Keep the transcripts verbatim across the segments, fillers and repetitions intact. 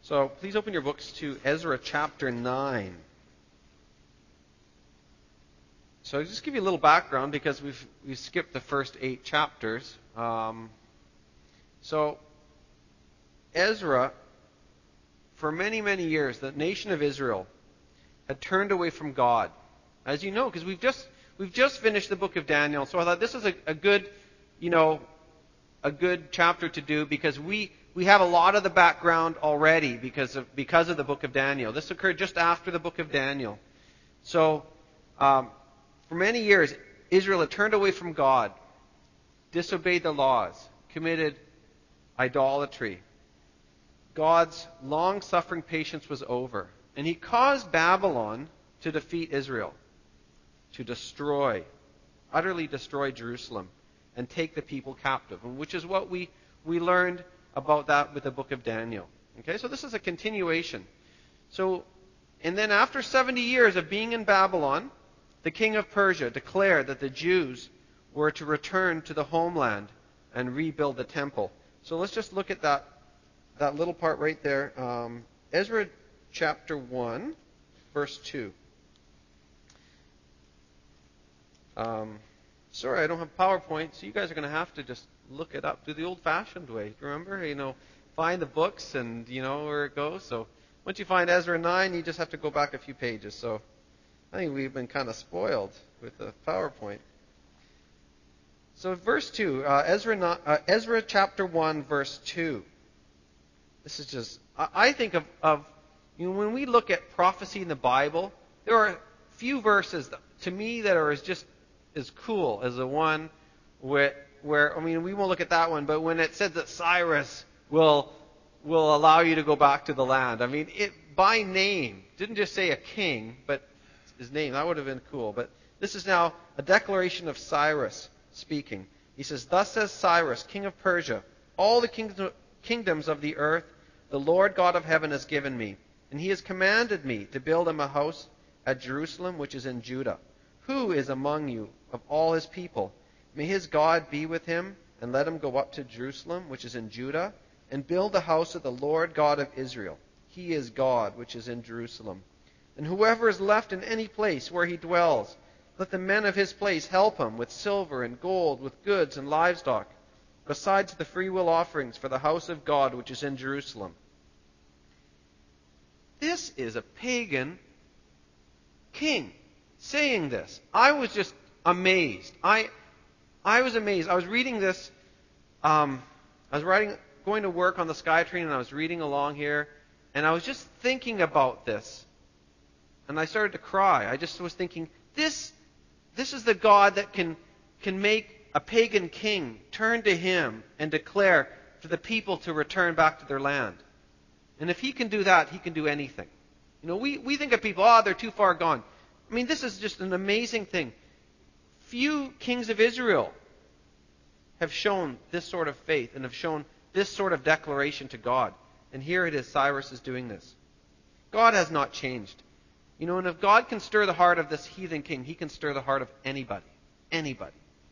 So please open your books to Ezra chapter nine. So I'll just give you a little background because we've we've skipped the first eight chapters. Um, so Ezra, for many, many years, the nation of Israel had turned away from God. As you know, because we've just we've just finished the book of Daniel. So I thought this is a, a good, you know, a good chapter to do because we we have a lot of the background already because of because of the book of Daniel. This occurred just after the book of Daniel. So um, for many years, Israel had turned away from God, disobeyed the laws, committed idolatry. God's long-suffering patience was over, and He caused Babylon to defeat Israel, to destroy, utterly destroy Jerusalem, and take the people captive, which is what we, we learned about that with the book of Daniel. Okay, so this is a continuation. So, and then after seventy years of being in Babylon, the king of Persia declared that the Jews were to return to the homeland and rebuild the temple. So let's just look at that, that little part right there. Um, Ezra chapter one, verse two. Um, sorry, I don't have PowerPoint, so you guys are going to have to just look it up. Do the old-fashioned way. Remember, you know, find the books and you know where it goes. So once you find Ezra nine, you just have to go back a few pages. So I think we've been kind of spoiled with the PowerPoint. So verse two, uh, Ezra, uh, Ezra chapter one, verse two. This is just, I, I think of, of, you know, when we look at prophecy in the Bible, there are few verses that, to me that are as just as cool as the one where, where, I mean, we won't look at that one, but when it said that Cyrus will will allow you to go back to the land. I mean, it by name, didn't just say a king, but his name. That would have been cool. But this is now a declaration of Cyrus speaking. He says, "Thus says Cyrus, king of Persia, all the kingdoms of the earth the Lord God of heaven has given me, and He has commanded me to build him a house at Jerusalem, which is in Judah. Who is among you of all His people? May his God be with him, and let him go up to Jerusalem, which is in Judah, and build the house of the Lord God of Israel. He is God, which is in Jerusalem. And whoever is left in any place where he dwells, let the men of his place help him with silver and gold, with goods and livestock, besides the freewill offerings for the house of God, which is in Jerusalem." This is a pagan king saying this. I was just amazed. I I was amazed. I was reading this. Um, I was writing, going to work on the SkyTrain, and I was reading along here, and I was just thinking about this, and I started to cry. I just was thinking, this, this is the God that can can make a pagan king turn to Him and declare for the people to return back to their land. And if He can do that, He can do anything. You know, we we think of people, oh, they're too far gone. I mean, this is just an amazing thing. Few kings of Israel have shown this sort of faith and have shown this sort of declaration to God. And here it is, Cyrus is doing this. God has not changed. You know, and if God can stir the heart of this heathen king, He can stir the heart of anybody. Anybody.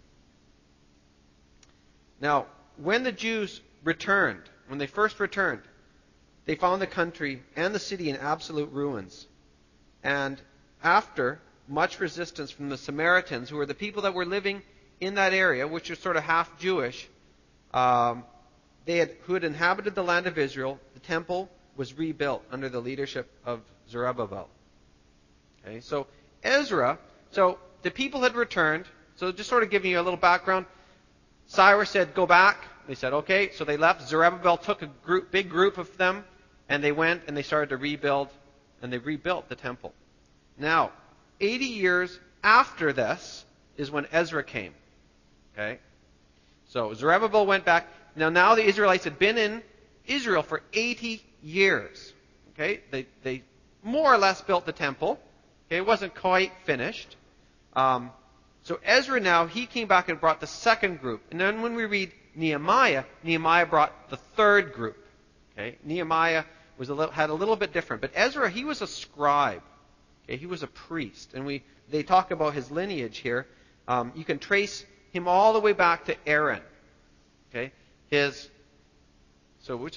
Now, when the Jews returned, when they first returned, they found the country and the city in absolute ruins. And after much resistance from the Samaritans, who were the people that were living in that area, which are sort of half Jewish, um, they had, who had inhabited the land of Israel, the temple was rebuilt under the leadership of Zerubbabel. Okay, so Ezra, so the people had returned. So just sort of giving you a little background, Cyrus said, "Go back." They said, "Okay." So they left. Zerubbabel took a group, big group of them, and they went and they started to rebuild, and they rebuilt the temple. Now, eighty years after this is when Ezra came. Okay? So Zerubbabel went back. Now, now the Israelites had been in Israel for eighty years. Okay? They, they more or less built the temple. Okay? It wasn't quite finished. Um, so Ezra now, he came back and brought the second group. And then when we read Nehemiah, Nehemiah brought the third group. Okay? Nehemiah was a little, had a little bit different. But Ezra, he was a scribe. Okay? He was a priest. And we they talk about his lineage here. Um, you can trace him all the way back to Aaron. Okay? His, so which,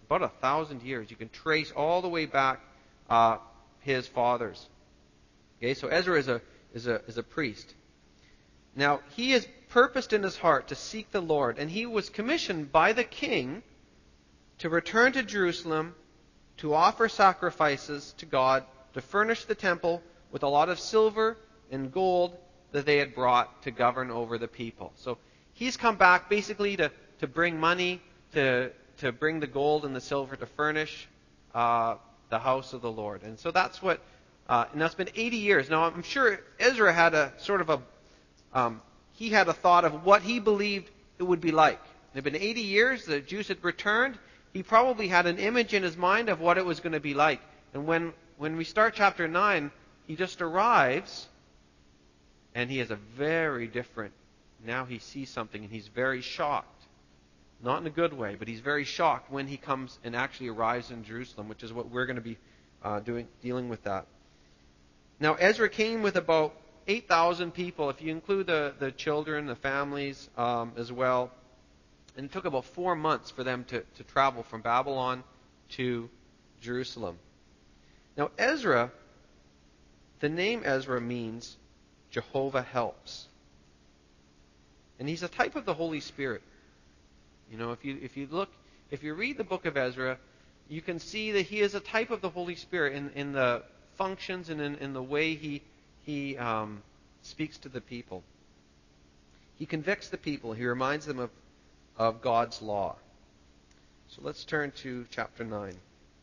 about a thousand years. You can trace all the way back uh, his fathers. Okay, so Ezra is a is a is a priest. Now he is purposed in his heart to seek the Lord, and he was commissioned by the king to return to Jerusalem, to offer sacrifices to God, to furnish the temple with a lot of silver and gold that they had brought to govern over the people. So he's come back basically to, to bring money, to to bring the gold and the silver to furnish uh, the house of the Lord. And so that's what, uh, and that's been eighty years. Now I'm sure Ezra had a sort of a, um, he had a thought of what he believed it would be like. It had been eighty years, the Jews had returned. He probably had an image in his mind of what it was going to be like. And when, when we start chapter nine, he just arrives, and he has a very different, now he sees something, and he's very shocked. Not in a good way, but he's very shocked when he comes and actually arrives in Jerusalem, which is what we're going to be uh, doing, dealing with that. Now, Ezra came with about eight thousand people, if you include the, the children, the families um, as well. And it took about four months for them to, to travel from Babylon to Jerusalem. Now, Ezra, the name Ezra means Jehovah helps. And he's a type of the Holy Spirit. You know, if you if you look, if you read the book of Ezra, you can see that he is a type of the Holy Spirit in, in the functions and in, in the way he he um, speaks to the people. He convicts the people. He reminds them of, of God's law. So let's turn to chapter nine.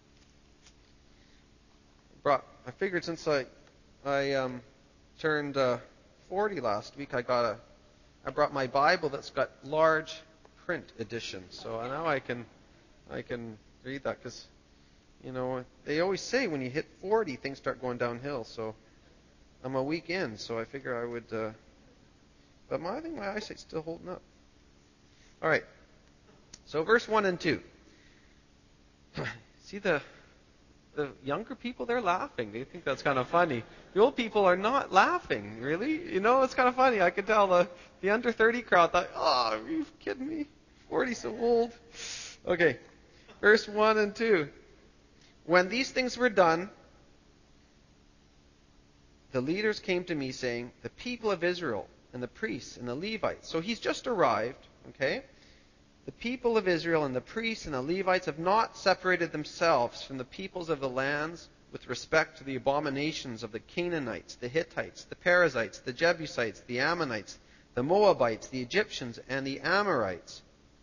Brought, I figured since I I um, turned uh, forty last week, I got a I brought my Bible that's got large print edition. So now I can I can read that because, you know, they always say when you hit forty, things start going downhill. So I'm a week in, so I figure I would. Uh, but my, I think my eyesight's still holding up. All right. So verse one and two. See the the younger people, they're laughing. They think that's kind of funny. The old people are not laughing, really. You know, it's kind of funny. I could tell the, the under thirty crowd thought, oh, are you kidding me? forty so old. Okay. Verse one and two. When these things were done, the leaders came to me saying, the people of Israel and the priests and the Levites. So he's just arrived, okay? The people of Israel and the priests and the Levites have not separated themselves from the peoples of the lands with respect to the abominations of the Canaanites, the Hittites, the Perizzites, the Jebusites, the Ammonites, the Moabites, the Egyptians, and the Amorites.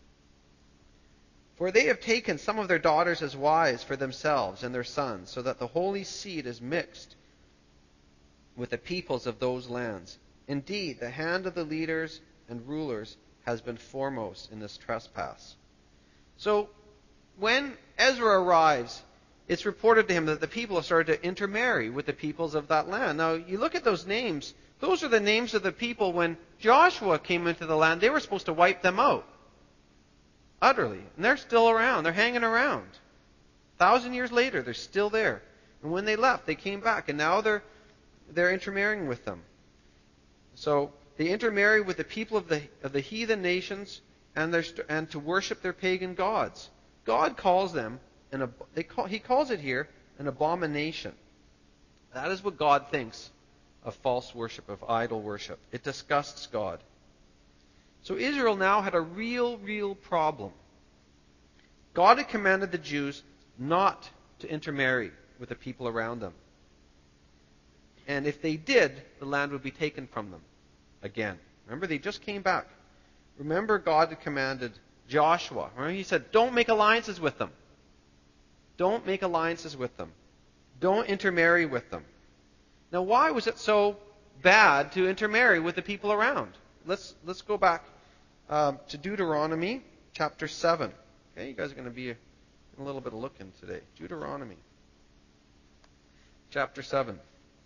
For they have taken some of their daughters as wives for themselves and their sons, so that the holy seed is mixed with the peoples of those lands. Indeed, the hand of the leaders and rulers has been foremost in this trespass. So, when Ezra arrives, it's reported to him that the people have started to intermarry with the peoples of that land. Now, you look at those names. Those are the names of the people when Joshua came into the land. They were supposed to wipe them out. Utterly. And they're still around. They're hanging around. A thousand years later, they're still there. And when they left, they came back. And now they're they're intermarrying with them. So, they intermarry with the people of the of the heathen nations and their and to worship their pagan gods. God calls them an they call he calls it here an abomination. That is what God thinks of false worship, of idol worship. It disgusts God. So Israel now had a real, real problem. God had commanded the Jews not to intermarry with the people around them. And if they did, the land would be taken from them again. Remember, they just came back. Remember, God had commanded Joshua. Remember, he said, don't make alliances with them. Don't make alliances with them. Don't intermarry with them. Now, why was it so bad to intermarry with the people around? Let's let's go back um, to Deuteronomy chapter seven. Okay, you guys are going to be a, a little bit of looking today. Deuteronomy chapter seven,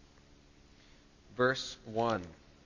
verse one.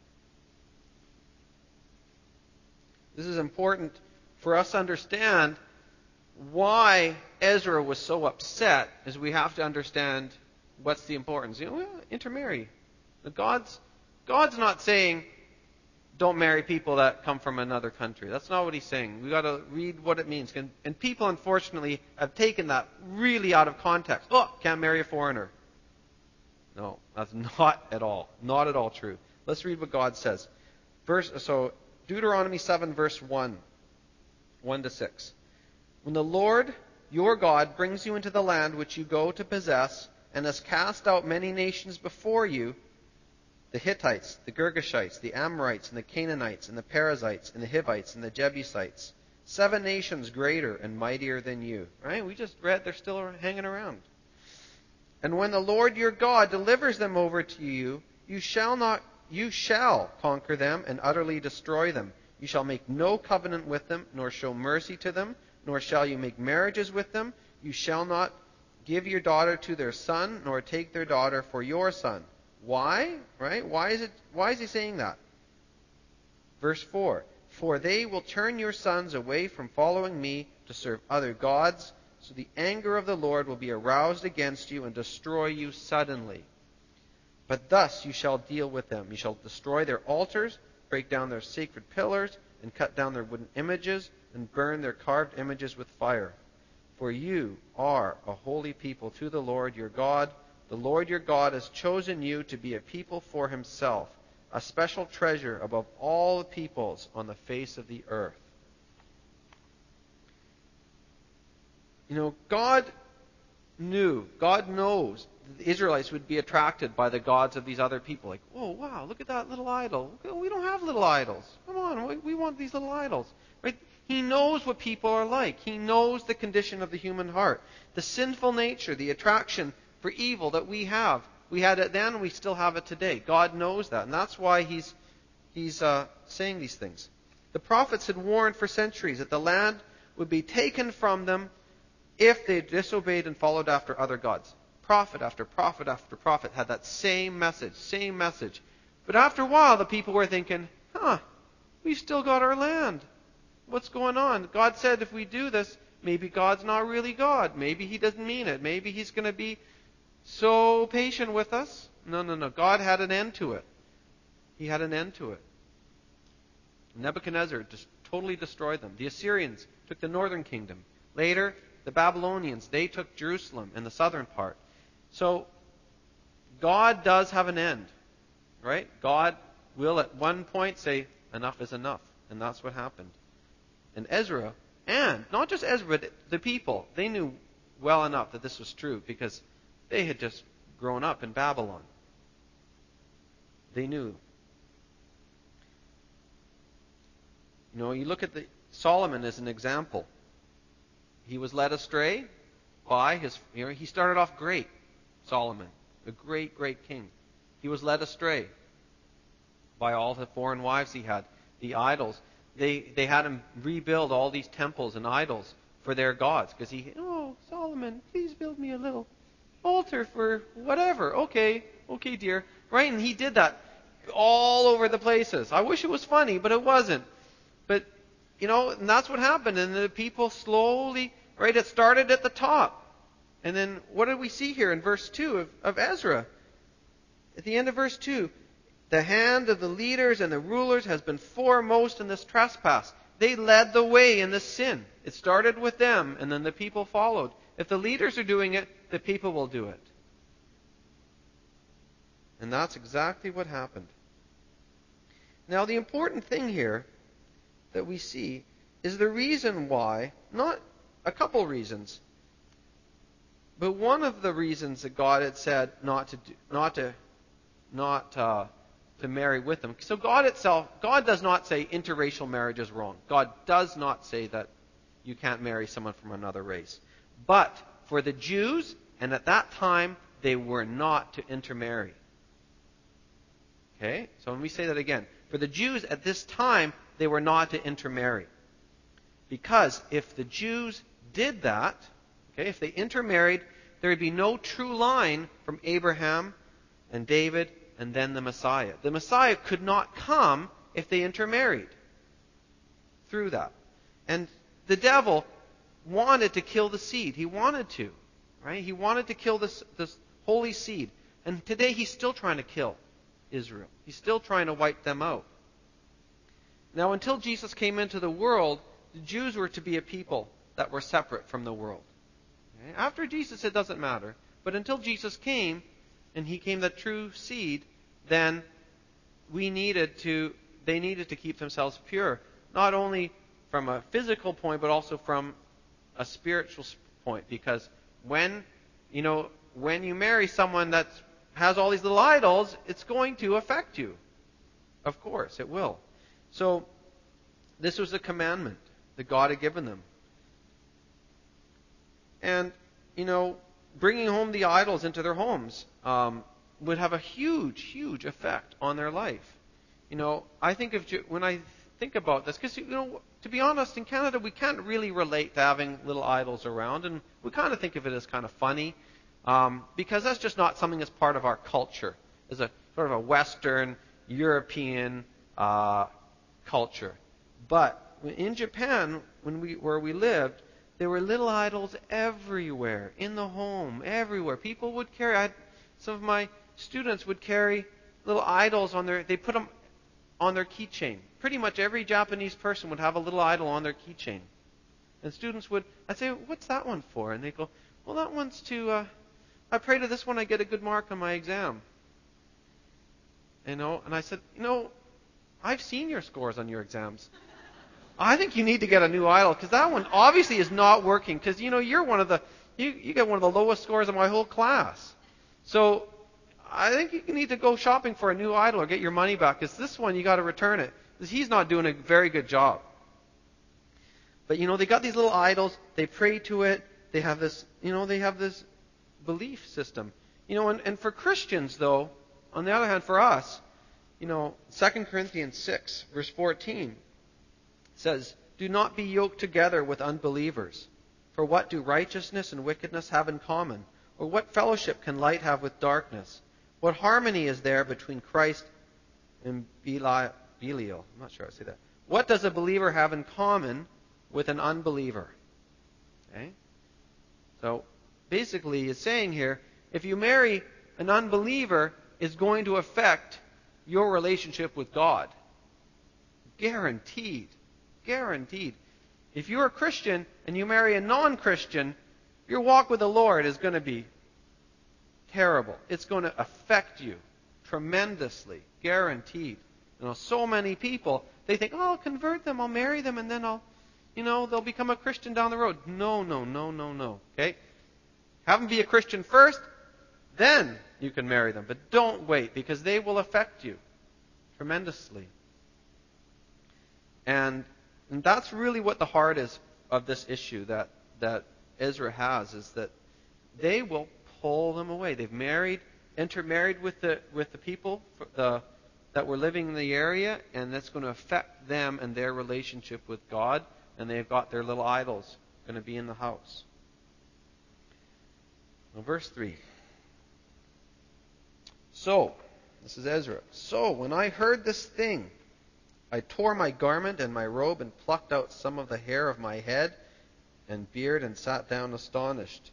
This is important for us to understand why Ezra was so upset, as we have to understand what's the importance. You know, well, intermarry. God's, God's not saying, don't marry people that come from another country. That's not what he's saying. We got to read what it means. And, and people, unfortunately, have taken that really out of context. Oh, can't marry a foreigner. No, that's not at all, not at all true. Let's read what God says. Verse, so Deuteronomy seven, verse one, one to six. When the Lord your God brings you into the land which you go to possess, and has cast out many nations before you, the Hittites, the Girgashites, the Amorites, and the Canaanites, and the Perizzites, and the Hivites, and the Jebusites, seven nations greater and mightier than you. Right? We just read they're still hanging around. And when the Lord your God delivers them over to you, you shall not, you shall conquer them and utterly destroy them. You shall make no covenant with them, nor show mercy to them, nor shall you make marriages with them. You shall not give your daughter to their son, nor take their daughter for your son. Why? Right? Why is it? Why is he saying that? Verse four. For they will turn your sons away from following me to serve other gods, so the anger of the Lord will be aroused against you and destroy you suddenly. But thus you shall deal with them. You shall destroy their altars, break down their sacred pillars, and cut down their wooden images, and burn their carved images with fire. For you are a holy people to the Lord your God. The Lord your God has chosen you to be a people for himself, a special treasure above all the peoples on the face of the earth. You know, God knew, God knows that the Israelites would be attracted by the gods of these other people. Like, oh, wow, look at that little idol. We don't have little idols. Come on, we want these little idols. Right? He knows what people are like. He knows the condition of the human heart. The sinful nature, the attraction for evil that we have. We had it then, we still have it today. God knows that. And that's why he's, he's uh, saying these things. The prophets had warned for centuries that the land would be taken from them if they disobeyed and followed after other gods. Prophet after prophet after prophet had that same message, same message. But after a while, the people were thinking, huh, we've still got our land. What's going on? God said if we do this, maybe God's not really God. Maybe he doesn't mean it. Maybe he's going to be so patient with us. No, no, no. God had an end to it. He had an end to it. Nebuchadnezzar just totally destroyed them. The Assyrians took the northern kingdom. Later, the Babylonians, they took Jerusalem and the southern part. So, God does have an end. Right? God will at one point say, enough is enough. And that's what happened. And Ezra, and not just Ezra, but the people, they knew well enough that this was true because they had just grown up in Babylon. They knew. You know, you look at the Solomon as an example. He was led astray by his, you know, he started off great, Solomon, a great, great king. He was led astray by all the foreign wives he had, the idols. They they had him rebuild all these temples and idols for their gods because he, oh, Solomon, please build me a little altar for whatever. Okay, okay, dear. Right? And he did that all over the places. I wish it was funny, but it wasn't. But, you know, and that's what happened. And the people slowly, right, it started at the top. And then what did we see here in verse two of, of Ezra? At the end of verse two, the hand of the leaders and the rulers has been foremost in this trespass. They led the way in this sin. It started with them, and then the people followed. If the leaders are doing it, the people will do it. And that's exactly what happened. Now, the important thing here that we see is the reason why, not a couple reasons, but one of the reasons that God had said not to do, not to, not uh, to marry with them. So God itself, God does not say interracial marriage is wrong. God does not say that you can't marry someone from another race. But for the Jews, and at that time, they were not to intermarry. Okay? So let me say that again. For the Jews at this time, they were not to intermarry. Because if the Jews did that, okay, if they intermarried, there would be no true line from Abraham and David and then the Messiah. The Messiah could not come if they intermarried through that. And the devil wanted to kill the seed. He wanted to. Right? He wanted to kill this, this holy seed. And today he's still trying to kill Israel. He's still trying to wipe them out. Now, until Jesus came into the world, the Jews were to be a people that were separate from the world. Okay? After Jesus, it doesn't matter. But until Jesus came, and he came the true seed, then we needed to, they needed to keep themselves pure. Not only from a physical point, but also from a spiritual point. Because when, you know, when you marry someone that has all these little idols, it's going to affect you. Of course, it will. So, this was a commandment that God had given them. And, you know, bringing home the idols into their homes um, would have a huge, huge effect on their life. You know, I think of, when I think about this, because, you know, to be honest, in Canada, we can't really relate to having little idols around, and we kind of think of it as kind of funny, um, because that's just not something that's part of our culture. It's a sort of a Western, European uh, culture. But in Japan, when we where we lived, there were little idols everywhere, in the home, everywhere. People would carry, I had, some of my students would carry little idols on their, they put them on their keychain. Pretty much every Japanese person would have a little idol on their keychain. And students would, I'd say, what's that one for? And they'd go, well, that one's to, uh, I pray to this one I get a good mark on my exam. You know, and I said, you know, I've seen your scores on your exams. I think you need to get a new idol, because that one obviously is not working, because, you know, you're one of the, you, you get one of the lowest scores in my whole class. So I think you need to go shopping for a new idol or get your money back, because this one you got to return it, because he's not doing a very good job. But, you know, they got these little idols, they pray to it, they have this, you know, they have this belief system. You know, and, and for Christians, though, on the other hand, for us, you know, Second Corinthians six, verse fourteen says, do not be yoked together with unbelievers. For what do righteousness and wickedness have in common? Or what fellowship can light have with darkness? What harmony is there between Christ and Belial? Belial? I'm not sure how to say that. What does a believer have in common with an unbeliever? Okay? So, basically, he's saying here, if you marry an unbeliever, it's going to affect your relationship with God. Guaranteed. Guaranteed. If you're a Christian and you marry a non-Christian, your walk with the Lord is going to be terrible. It's going to affect you tremendously. Guaranteed. You know, so many people, they think, oh, I'll convert them, I'll marry them, and then I'll, you know, they'll become a Christian down the road. No, no, no, no, no. Okay? Have them be a Christian first, then you can marry them. But don't wait, because they will affect you tremendously. And, and that's really what the heart is of this issue that, that Ezra has, is that they will pull them away. They've married, intermarried with the with the people for the, that were living in the area, and that's going to affect them and their relationship with God, and they've got their little idols going to be in the house. Now, verse three. So, this is Ezra. So, when I heard this thing, I tore my garment and my robe and plucked out some of the hair of my head and beard and sat down astonished.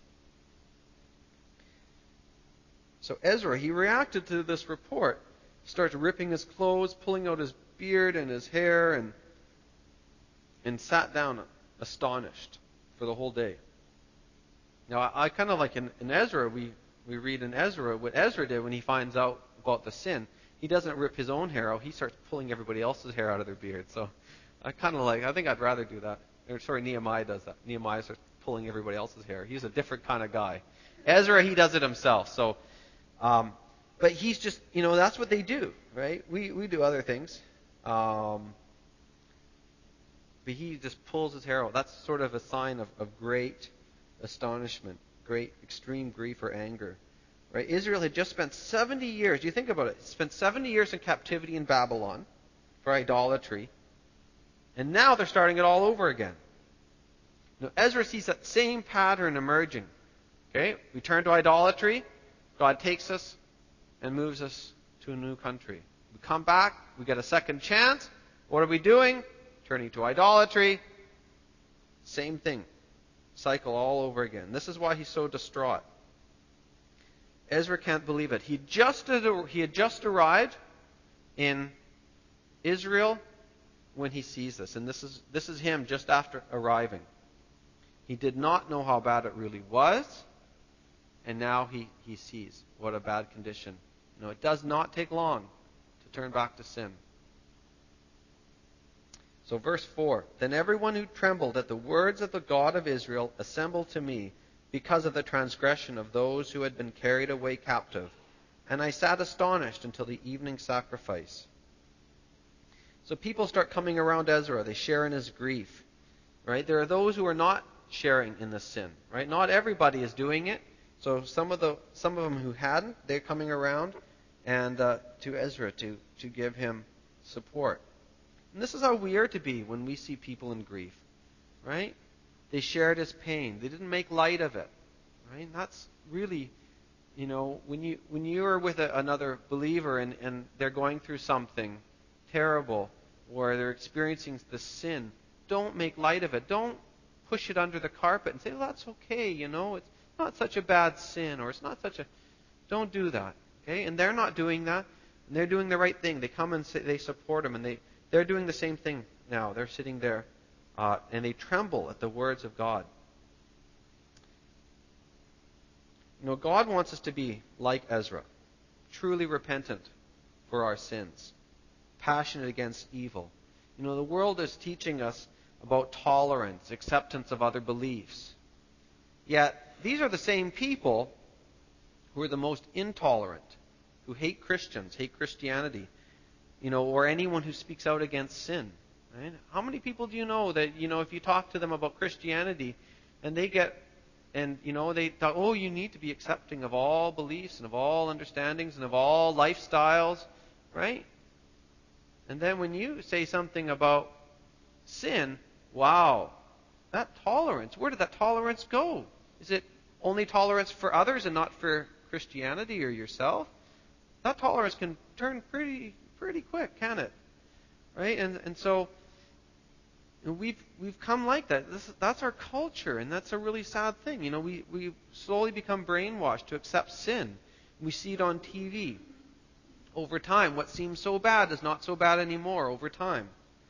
So Ezra, he reacted to this report. He starts ripping his clothes, pulling out his beard and his hair, and and sat down astonished for the whole day. Now, I, I kind of like in, in Ezra, we, we read in Ezra what Ezra did when he finds out about the sin. He doesn't rip his own hair out. He starts pulling everybody else's hair out of their beard. So I kind of like, I think I'd rather do that. Or, sorry, Nehemiah does that. Nehemiah starts pulling everybody else's hair. He's a different kind of guy. Ezra, he does it himself. So, um, but he's just, you know, that's what they do, right? We we do other things. Um, but he just pulls his hair out. That's sort of a sign of, of great astonishment, great extreme grief or anger. Right? Israel had just spent seventy years, you think about it, spent seventy years in captivity in Babylon for idolatry, and now they're starting it all over again. Now, Ezra sees that same pattern emerging. Okay? We turn to idolatry, God takes us and moves us to a new country. We come back, we get a second chance. What are we doing? Turning to idolatry. Same thing. Cycle all over again. This is why he's so distraught. Ezra can't believe it. He just he had just arrived in Israel when he sees this. And this is this is him just after arriving. He did not know how bad it really was, and now he, he sees what a bad condition. You know, it does not take long to turn back to sin. So verse four, then everyone who trembled at the words of the God of Israel assembled to me because of the transgression of those who had been carried away captive. And I sat astonished until the evening sacrifice. So people start coming around Ezra. They share in his grief. Right? There are those who are not sharing in the sin. Right? Not everybody is doing it. So some of the some of them who hadn't, they're coming around and uh, to Ezra to, to give him support. And this is how we are to be when we see people in grief. Right? They shared his pain. They didn't make light of it. Right? And that's really, you know, when you when you are with a, another believer and, and they're going through something terrible or they're experiencing the sin, don't make light of it. Don't push it under the carpet and say, well, that's okay, you know, it's not such a bad sin or it's not such a... Don't do that. Okay? And they're not doing that. And they're doing the right thing. They come and say, they support him, and they, they're doing the same thing now. They're sitting there uh, and they tremble at the words of God. You know, God wants us to be like Ezra, truly repentant for our sins, passionate against evil. You know, the world is teaching us about tolerance, acceptance of other beliefs. Yet, these are the same people who are the most intolerant, who hate Christians, hate Christianity, you know, or anyone who speaks out against sin. Right? How many people do you know that, you know, if you talk to them about Christianity and they get, and, you know, they thought, oh, you need to be accepting of all beliefs and of all understandings and of all lifestyles, right? And then when you say something about sin, wow, that tolerance, where did that tolerance go? Is it only tolerance for others and not for Christianity or yourself? That tolerance can turn pretty pretty quick, can it? Right? And and so we've we've come like that. This, that's our culture, and that's a really sad thing. You know, we we slowly become brainwashed to accept sin. We see it on T V. Over time, what seems so bad is not so bad anymore over time.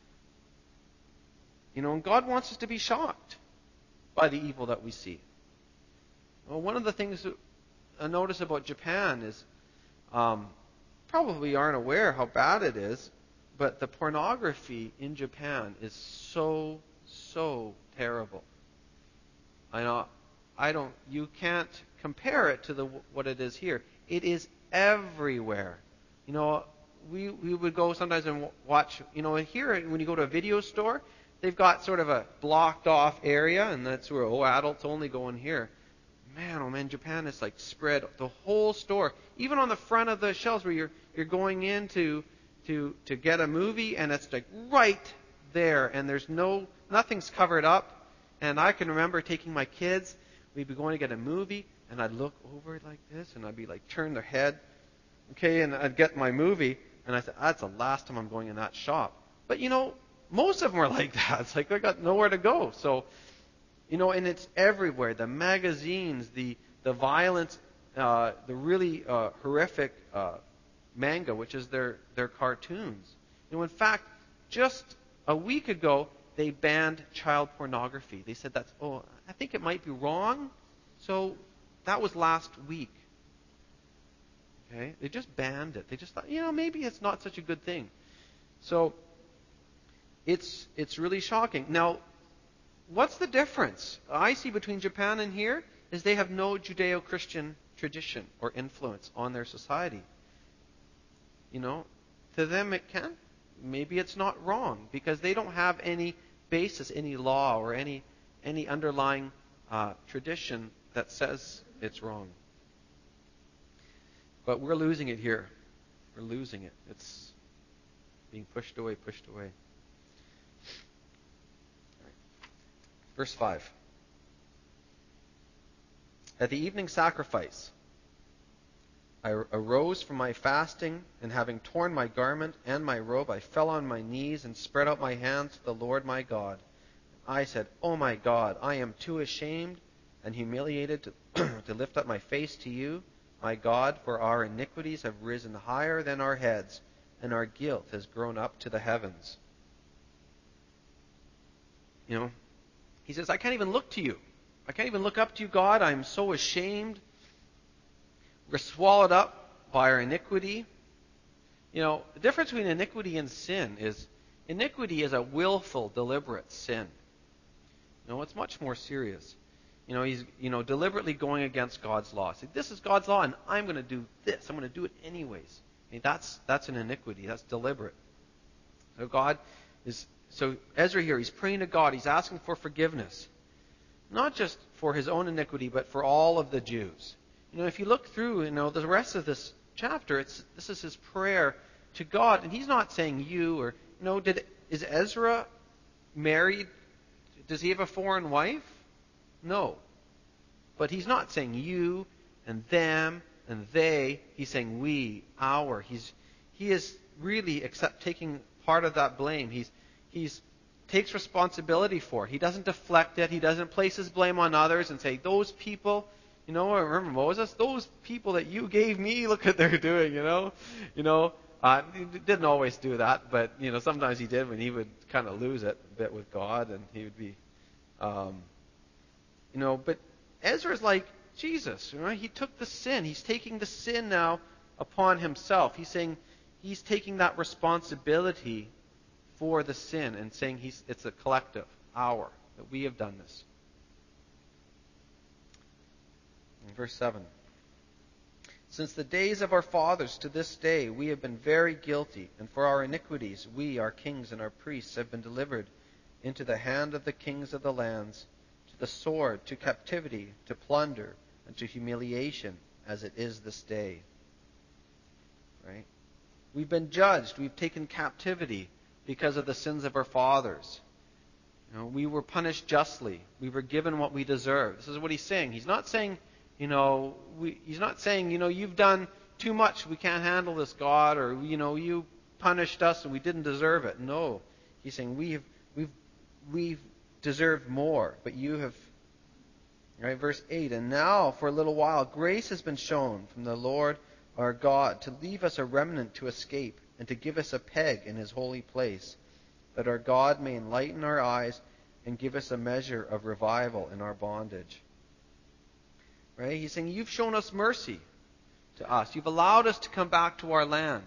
You know, and God wants us to be shocked by the evil that we see. Well, one of the things that I notice about Japan is um, probably aren't aware how bad it is, but the pornography in Japan is so, so terrible. I know, I don't, you can't compare it to the what it is here. It is everywhere. You know, we we would go sometimes and watch, you know, and here when you go to a video store, they've got sort of a blocked off area, and that's where, oh, adults only go in here. Man, oh man, Japan is like spread the whole store, even on the front of the shelves where you're you're going in to to to get a movie, and it's like right there, and there's no nothing's covered up. And I can remember taking my kids, we'd be going to get a movie, and I'd look over it like this, and I'd be like turn their head, okay, and I'd get my movie, and I said, that's the last time I'm going in that shop. But you know, most of them are like that. It's like I got nowhere to go. So, you know, and it's everywhere. The magazines, the the violence, uh, the really uh, horrific uh, manga, which is their their cartoons. You know, in fact, just a week ago they banned child pornography. They said that's oh, I think it might be wrong. So that was last week. Okay, they just banned it. They just thought, you know, maybe it's not such a good thing. So it's it's really shocking. Now, what's the difference I see between Japan and here is they have no Judeo-Christian tradition or influence on their society. You know, to them it can. Maybe it's not wrong because they don't have any basis, any law, or any any underlying uh, tradition that says it's wrong. But we're losing it here. We're losing it. It's being pushed away, pushed away. Verse five. At the evening sacrifice, I arose from my fasting, and having torn my garment and my robe, I fell on my knees and spread out my hands to the Lord my God. I said, "Oh my God, I am too ashamed and humiliated to, to lift up my face to you, my God, for our iniquities have risen higher than our heads, and our guilt has grown up to the heavens." You know, he says, I can't even look to you. I can't even look up to you, God. I'm so ashamed. We're swallowed up by our iniquity. You know, the difference between iniquity and sin is iniquity is a willful, deliberate sin. You know, it's much more serious. You know, he's you know deliberately going against God's law. Saying, this is God's law, and I'm going to do this. I'm going to do it anyways. I mean, that's that's an iniquity. That's deliberate. So God is so Ezra here. He's praying to God. He's asking for forgiveness, not just for his own iniquity, but for all of the Jews. You know, if you look through, you know, the rest of this chapter, it's this is his prayer to God, and he's not saying you or you know. Did is Ezra married? Does he have a foreign wife? No. But he's not saying you and them and they. He's saying we, our. He's he is really accept taking part of that blame. He's he's takes responsibility for it. He doesn't deflect it. He doesn't place his blame on others and say those people. You know, I remember Moses. Those people that you gave me, look what they're doing. You know, you know. Uh, he didn't always do that, but you know sometimes he did when he would kind of lose it a bit with God, and he would be, um, you know. But Ezra's like Jesus, right? He took the sin. He's taking the sin now upon himself. He's saying he's taking that responsibility for the sin and saying he's it's a collective, our, that we have done this. In verse seven. Since the days of our fathers to this day, we have been very guilty, and for our iniquities, we, our kings and our priests, have been delivered into the hand of the kings of the lands, to the sword, to captivity, to plunder, and to humiliation, as it is this day. Right? We've been judged. We've taken captivity because of the sins of our fathers. You know, we were punished justly. We were given what we deserved. This is what he's saying. He's not saying, you know, we, he's not saying, you know, you've done too much. We can't handle this, God, or you know, you punished us and we didn't deserve it. No, he's saying we've we've we've deserved more, but you have. Right, verse eight. And now, for a little while, grace has been shown from the Lord our God to leave us a remnant to escape and to give us a peg in His holy place, that our God may enlighten our eyes and give us a measure of revival in our bondage. Right? He's saying, you've shown us mercy to us. You've allowed us to come back to our land.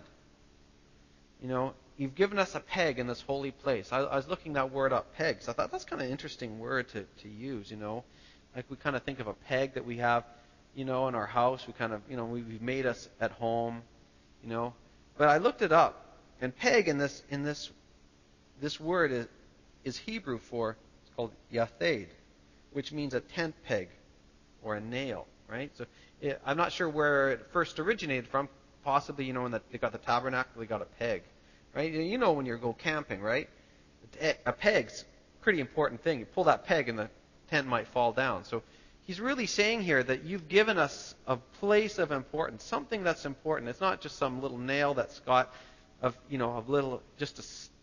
You know, you've given us a peg in this holy place. I, I was looking that word up, pegs. I thought that's kind of an interesting word to, to use, you know. Like we kind of think of a peg that we have, you know, in our house. We kind of, you know, we, we've made us at home, you know. But I looked it up, and peg in this in this this word is is Hebrew for, it's called yathed, which means a tent peg or a nail, right? So it, I'm not sure where it first originated from. Possibly, you know, when the, they got the tabernacle, they got a peg, right? You know, when you go camping, right? A peg's a pretty important thing. You pull that peg, and the tent might fall down. So he's really saying here that you've given us a place of importance, something that's important. It's not just some little nail that's got, of you know, a little, just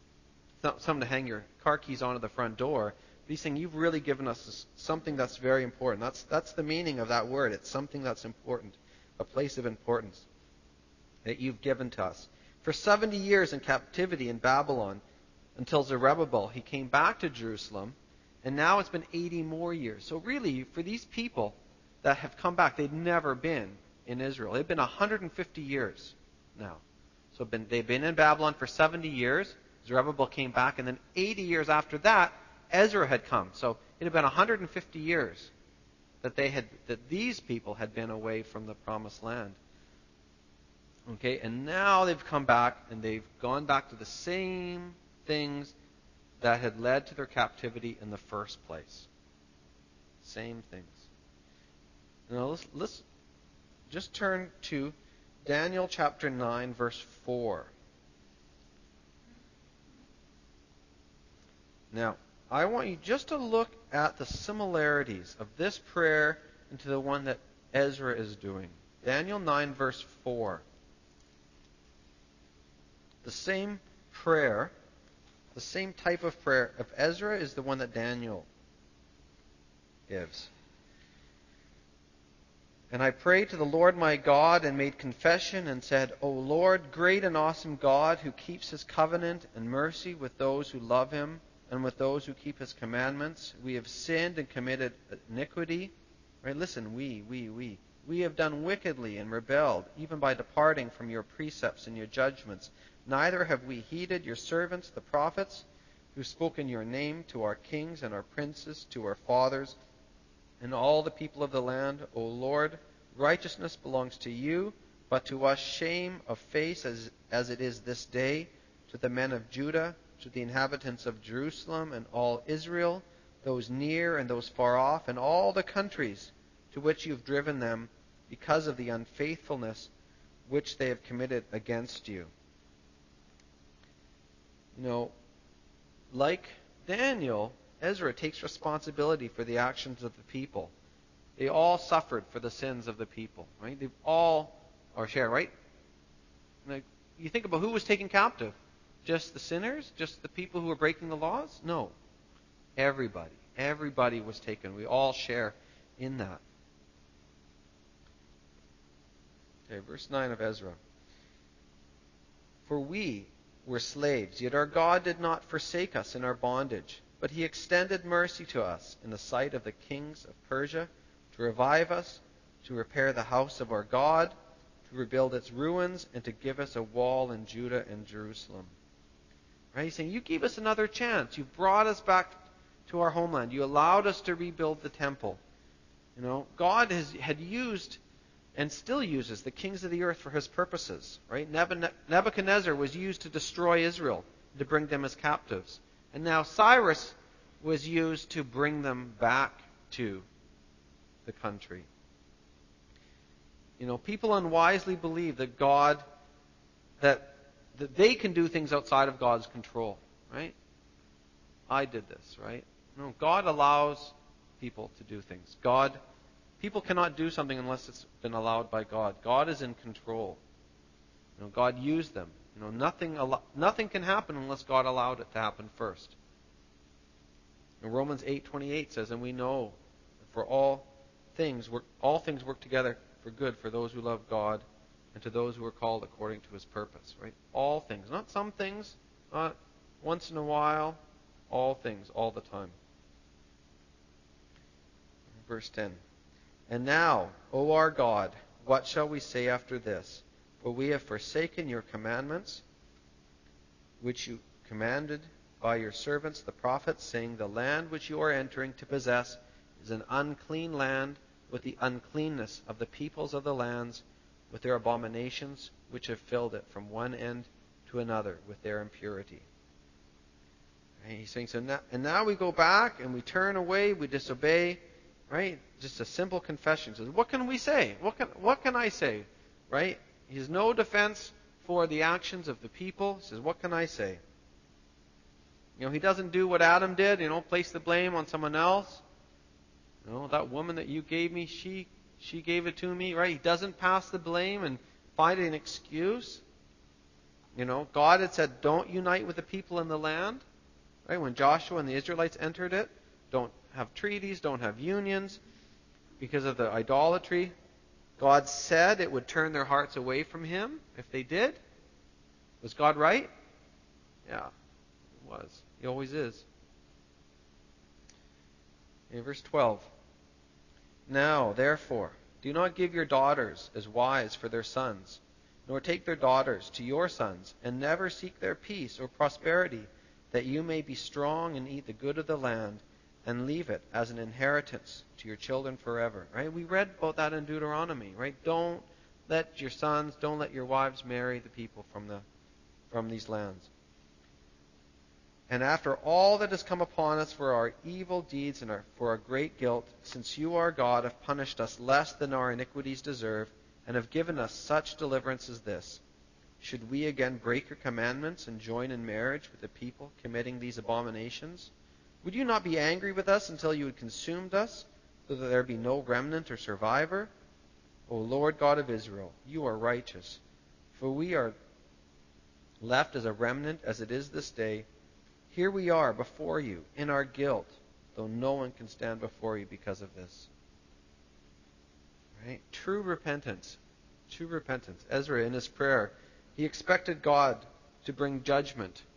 a, something to hang your car keys onto the front door. But he's saying you've really given us something that's very important. That's that's the meaning of that word. It's something that's important, a place of importance that you've given to us. For seventy years in captivity in Babylon, until Zerubbabel, he came back to Jerusalem. And now it's been eighty more years. So really, for these people that have come back, they'd never been in Israel. They've been one hundred fifty years now. So been, they've been in Babylon for seventy years. Zerubbabel came back, and then eighty years after that, Ezra had come. So it had been one hundred fifty years that they had, that these people had been away from the promised land. Okay, and now they've come back, and they've gone back to the same things that had led to their captivity in the first place. Same things. Now let's, let's just turn to Daniel chapter nine, verse four. Now, I want you just to look at the similarities of this prayer into the one that Ezra is doing. Daniel nine, verse four. The same prayer, the same type of prayer of Ezra is the one that Daniel gives. And I prayed to the Lord my God and made confession and said, O Lord, great and awesome God, who keeps His covenant and mercy with those who love Him and with those who keep his commandments. We have sinned and committed iniquity. Right? Listen, we, we, we. We have done wickedly and rebelled, even by departing from your precepts and your judgments. Neither have we heeded your servants, the prophets, who spoke in your name to our kings and our princes, to our fathers, and all the people of the land. O Lord, righteousness belongs to you, but to us shame of face as, as it is this day, to the men of Judah, to the inhabitants of Jerusalem and all Israel, those near and those far off, and all the countries to which you have driven them, because of the unfaithfulness which they have committed against you. You know, like Daniel, Ezra takes responsibility for the actions of the people. They all suffered for the sins of the people, right? They've all are shared, right? Like, you think about who was taken captive. Just the sinners? Just the people who were breaking the laws? No. Everybody. Everybody was taken. We all share in that. Okay, verse nine of Ezra. For we were slaves, yet our God did not forsake us in our bondage, but he extended mercy to us in the sight of the kings of Persia, to revive us, to repair the house of our God, to rebuild its ruins, and to give us a wall in Judah and Jerusalem. Right? He's saying, you gave us another chance. You brought us back to our homeland. You allowed us to rebuild the temple. You know, God has had used and still uses the kings of the earth for his purposes. Right? Nebuchadnezzar was used to destroy Israel, to bring them as captives. And now Cyrus was used to bring them back to the country. You know, people unwisely believe that God, that, that they can do things outside of God's control, right? I did this, right? No, God allows people to do things. God, people cannot do something unless it's been allowed by God. God is in control. You know, God used them. You know, nothing, nothing can happen unless God allowed it to happen first. And Romans eight twenty-eight says, and we know for all things work, all things work together for good for those who love God and to those who are called according to his purpose. Right? All things, not some things, not once in a while, all things, all the time. Verse ten. And now, O our God, what shall we say after this? For we have forsaken your commandments, which you commanded by your servants the prophets, saying, the land which you are entering to possess is an unclean land, with the uncleanness of the peoples of the lands, with their abominations which have filled it from one end to another with their impurity. And he's saying, so now, and now we go back and we turn away, we disobey, right? Just a simple confession. He says, what can we say? What can what can I say? Right? He has no defense for the actions of the people. He says, what can I say? You know, he doesn't do what Adam did, you know, place the blame on someone else. You know, that woman that you gave me, she she gave it to me, right? He doesn't pass the blame and find an excuse. You know, God had said, don't unite with the people in the land. Right? When Joshua and the Israelites entered it, don't have treaties, don't have unions because of the idolatry. God said it would turn their hearts away from him if they did. Was God right? Yeah, he was. He always is. In verse twelve. Now, therefore, do not give your daughters as wives for their sons, nor take their daughters to your sons, and never seek their peace or prosperity, that you may be strong and eat the good of the land, and leave it as an inheritance to your children forever. Right? We read about that in Deuteronomy, right? Don't let your sons, don't let your wives marry the people from the from these lands. And after all that has come upon us for our evil deeds and our, for our great guilt, since you, our God, have punished us less than our iniquities deserve, and have given us such deliverance as this, should we again break your commandments and join in marriage with the people committing these abominations? Would you not be angry with us until you had consumed us, so that there be no remnant or survivor? O Lord God of Israel, you are righteous, for we are left as a remnant as it is this day. Here we are before you in our guilt, though no one can stand before you because of this. Right? True repentance. True repentance. Ezra, in his prayer, he expected God to bring judgment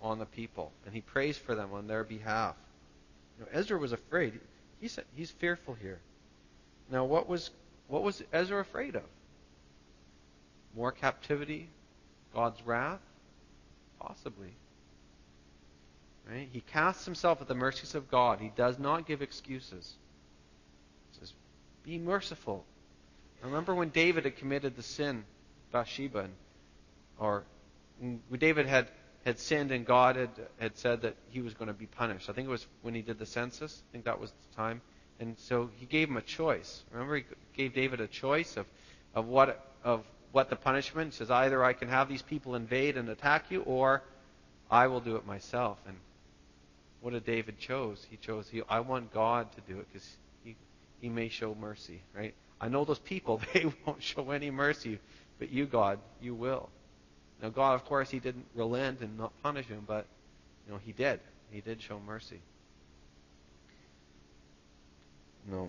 on the people, and he prays for them on their behalf. You know, Ezra was afraid. He said he's fearful here. Now, what was what was Ezra afraid of? More captivity? God's wrath? Possibly. Right? He casts himself at the mercies of God. He does not give excuses. He says, be merciful. Remember when David had committed the sin, Bathsheba, and, or when David had, had sinned and God had, had said that he was going to be punished. I think it was when he did the census. I think that was the time. And so he gave him a choice. Remember, he gave David a choice of, of what of what the punishment. He says, either I can have these people invade and attack you, or I will do it myself. And what did David chose? He chose, he, I want God to do it because he, he may show mercy, right? I know those people, they won't show any mercy, but you, God, you will. Now, God, of course, he didn't relent and not punish him, but you know, he did. He did show mercy. No.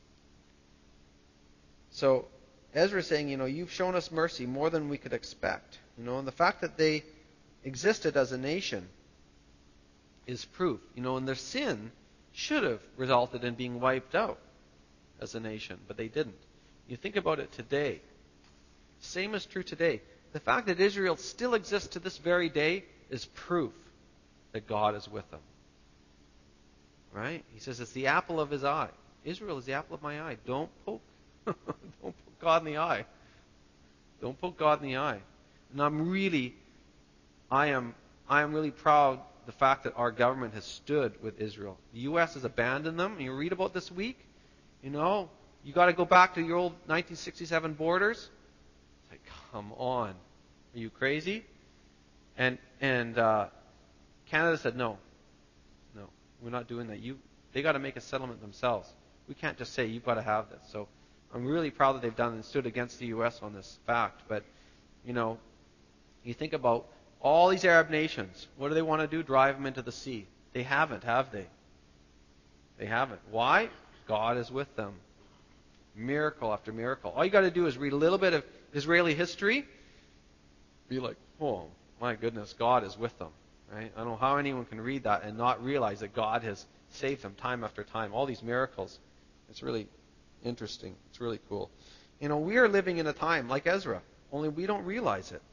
So Ezra is saying, you know, you've shown us mercy more than we could expect. You know, and the fact that they existed as a nation is proof. You know, and their sin should have resulted in being wiped out as a nation, but they didn't. You think about it today. Same is true today. The fact that Israel still exists to this very day is proof that God is with them. Right? He says it's the apple of his eye. Israel is the apple of my eye. Don't poke. Don't poke God in the eye. Don't poke God in the eye. And I'm really, I am, I am really proud the fact that our government has stood with Israel. The U S has abandoned them. And you read about this week. You know, you got to go back to your old nineteen sixty-seven borders. It's like, come on, are you crazy? And and uh, Canada said no, no, we're not doing that. You, they got to make a settlement themselves. We can't just say you've got to have this. So I'm really proud that they've done and stood against the U S on this fact. But you know, you think about all these Arab nations. What do they want to do? Drive them into the sea. They haven't, have they? They haven't. Why? God is with them. Miracle after miracle. All you got to do is read a little bit of Israeli history. Be like, oh my goodness, God is with them. Right? I don't know how anyone can read that and not realize that God has saved them time after time. All these miracles. It's really interesting. It's really cool. You know, we are living in a time like Ezra, only we don't realize it.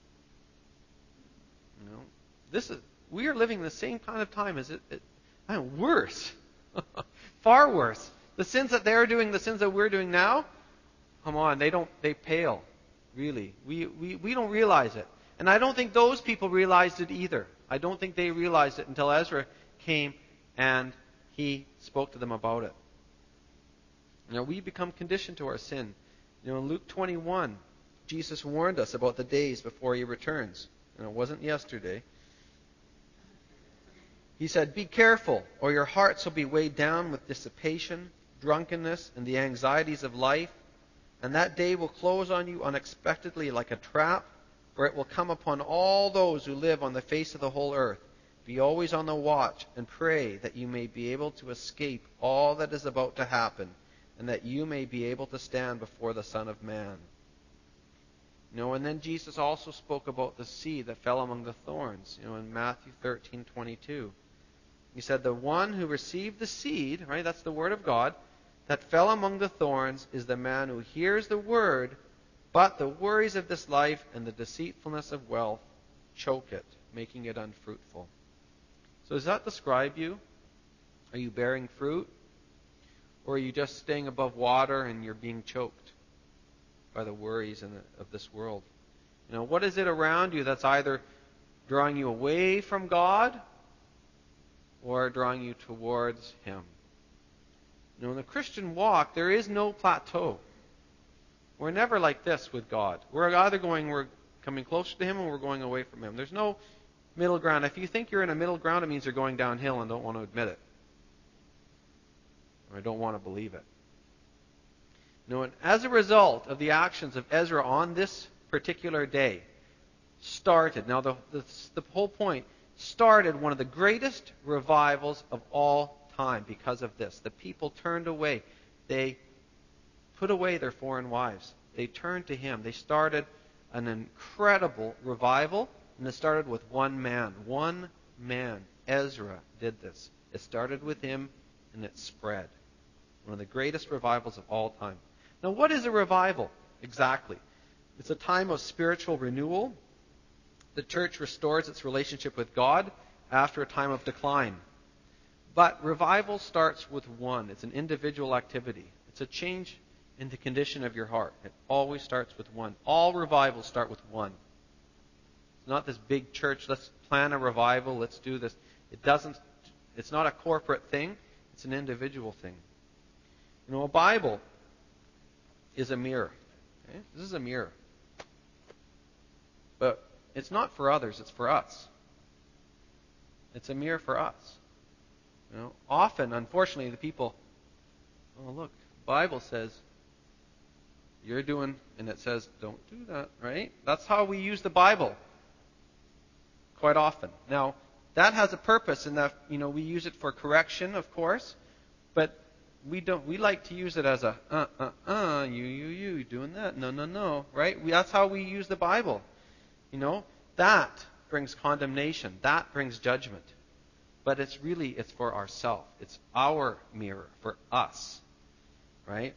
You know, this is we are living in the same kind of time as it. it I mean, worse. Far worse. The sins that they're doing, the sins that we're doing now, come on, they don't, they pale. Really. We, we, we don't realize it. And I don't think those people realized it either. I don't think they realized it until Ezra came and he spoke to them about it. You know, we become conditioned to our sin. You know, in Luke twenty-one, Jesus warned us about the days before he returns. And it wasn't yesterday. He said, be careful, or your hearts will be weighed down with dissipation, drunkenness, and the anxieties of life. And that day will close on you unexpectedly like a trap, for it will come upon all those who live on the face of the whole earth. Be always on the watch and pray that you may be able to escape all that is about to happen, and that you may be able to stand before the Son of Man. You know, and then Jesus also spoke about the seed that fell among the thorns, you know, in Matthew thirteen twenty-two. He said, the one who received the seed, right, that's the word of God, that fell among the thorns is the man who hears the word, but the worries of this life and the deceitfulness of wealth choke it, making it unfruitful. So does that describe you? Are you bearing fruit? Or are you just staying above water and you're being choked by the worries in the, of this world? You know, what is it around you that's either drawing you away from God or drawing you towards Him? You know, in the Christian walk, there is no plateau. We're never like this with God. We're either going, we're coming closer to Him, or we're going away from Him. There's no middle ground. If you think you're in a middle ground, it means you're going downhill and don't want to admit it. Or don't want to believe it. You know, and as a result of the actions of Ezra on this particular day, started, now the, the, the whole point, started one of the greatest revivals of all time because of this. The people turned away. They put away their foreign wives. They turned to Him. They started an incredible revival And it started with one man. One man. Ezra did this. It started with him, and it spread. One of the greatest revivals of all time. Now, what is a revival exactly? It's a time of spiritual renewal. The church restores its relationship with God after a time of decline. But revival starts with one. It's an individual activity. It's a change in the condition of your heart. It always starts with one. All revivals start with one. It's not this big church, let's plan a revival, let's do this. It doesn't, it's not a corporate thing, it's an individual thing. You know, a Bible is a mirror. Okay? This is a mirror. But it's not for others, it's for us. It's a mirror for us. You know, often, unfortunately, the people, oh look, the Bible says you're doing, and it says don't do that, right? That's how we use the Bible quite often. Now, that has a purpose in that, you know, we use it for correction, of course, but we don't. We like to use it as a uh uh uh you you you doing that? No no no, right? We, that's how we use the Bible. You know, that brings condemnation. That brings judgment. But it's really, it's for ourselves. It's our mirror, for us. Right?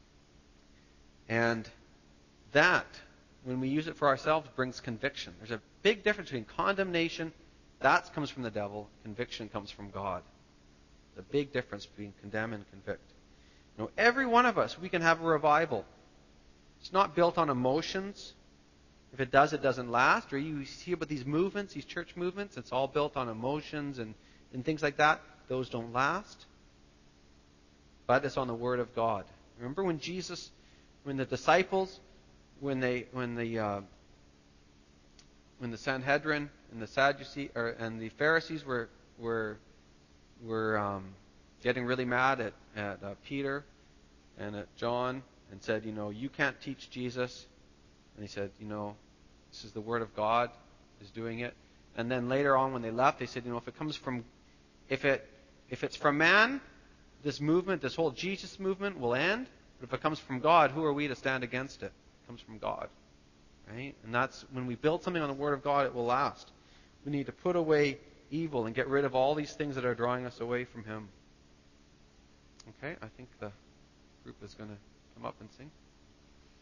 And that, when we use it for ourselves, brings conviction. There's a big difference between condemnation, that comes from the devil, conviction comes from God. There's a big difference between condemn and convict. You know, every one of us, we can have a revival. It's not built on emotions. If it does, it doesn't last. Or you see about these movements, these church movements, it's all built on emotions and, and things like that. Those don't last. But it's on the Word of God. Remember when Jesus, when the disciples, when they, when the, uh, when the Sanhedrin and the Sadducees or and the Pharisees were were were um, getting really mad at at uh, Peter and at John and said, you know, you can't teach Jesus. And he said, you know, this is the Word of God is doing it. And then later on when they left, they said, you know, if it comes from, if it, if it's from man, this movement, this whole Jesus movement will end. But if it comes from God, who are we to stand against it? It comes from God. Right? And that's, when we build something on the Word of God, it will last. We need to put away evil and get rid of all these things that are drawing us away from Him. Okay, I think the group is going to come up and sing.